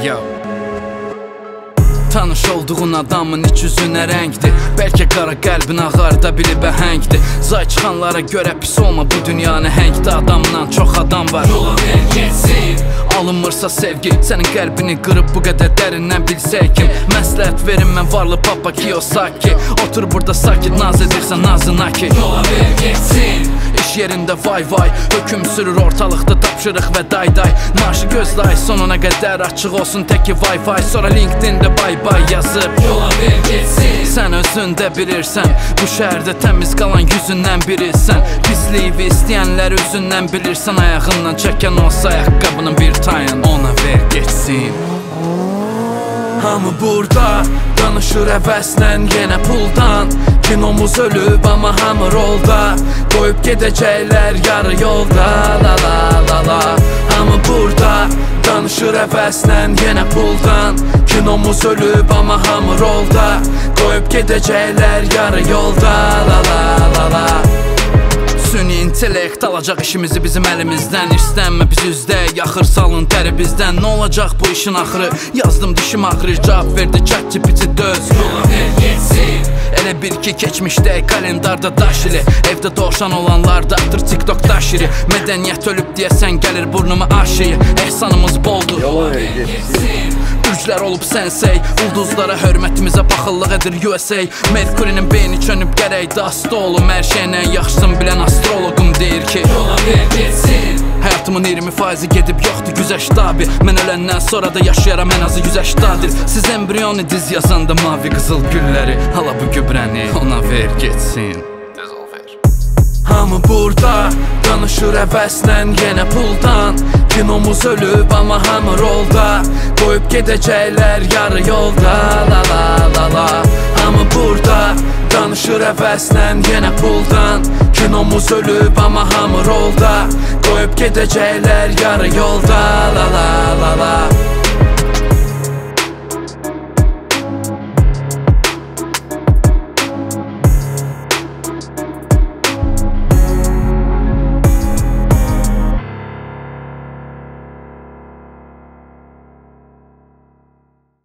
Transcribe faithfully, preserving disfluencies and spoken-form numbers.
Yo. Tanış olduğun adamın iç yüzünə rəngdir. Bəlkə qara qəlbin ağarda bilib əhəngdir. Zay çıxanlara görə pis olma, bu dünyanı həngdə adamdan çox adam var. Yola ver geçsin. Alınmırsa sevgi, sənin qəlbini qırıb bu qədər dərindən bilsək kim? Məsləhət verin mən varlı papa Kiyosaki. Otur burada sakit, naz edirsən nazına ki. Yola ver geçsin. İş yerində vay vay, höküm sürür ortalıqda tapşırıq və day day. Marşı gözlay, sonuna qədər açıq olsun təki Wi-Fi. Sonra LinkedIn-də bay bay yazıb yola ver geçsin. Sən özündə bilirsən, bu şəhərdə təmiz qalan yüzündən birisən. Pisliyi istəyənlər özündən bilirsən. Ayağından çəkən olsa ayaqqabının bir tayın ona ver geçsin. Hamı burada danışır əvəzlə yenə puldan. Kinomuz ölüb amma hamı rolda. Qoyub gedəcəklər yarı yolda. La la la la. Hamı burada danışır əvəzlə yenə puldan. Kinomuz ölüb amma hamı rolda. Qoyub gedəcəklər yarı yolda. La la la la. Süni intellekt alacaq işimizi bizim əlimizdən. İstənmə biz üzdəyik, axır salın təri bizdən. Nə olacaq bu işin axırı? Yazdım dişim ağrır, cavab verdi ChatGPT döz. Yola ver geçsin. Elə bir ki keçmişdəyik kalendarda daş ili. Evdə doğuşan olanlar da atır TikTokda şiri. Mədəniyyət ölüb deyəsən gəlir burnuma aşıyı. Ehsanımız boldur. Yola ver geçsin. Ürclər olub sensey, ulduzlara hörmətimizə baxıllıq edir U S A. Merkurinin beyni çönüb gərək dasta olum. Hər şeylə yaxşısın bilən astrologum deyir ki yola ver geçsin. Həyatımın iyirmi faizi gedib yoxdur güzəşdə abi. Mən öləndən sonra da yaşayaram ən azı yüzəşdadır. Siz embriyonu diz yazanda mavi qızıl gülləri. Hala bu gübrəni ona ver geçsin. Hamı burada danışır əvəzlə yenə puldan. Kinomuz ölüb amma hamı rolda. Qoyub gedəcəklər yarı yolda. La la la la. Hamı burada danışır əvəzlə yenə puldan. Kinomuz ölüb amma hamı rolda. Qoyub gedəcəklər yarı yolda. La la la la.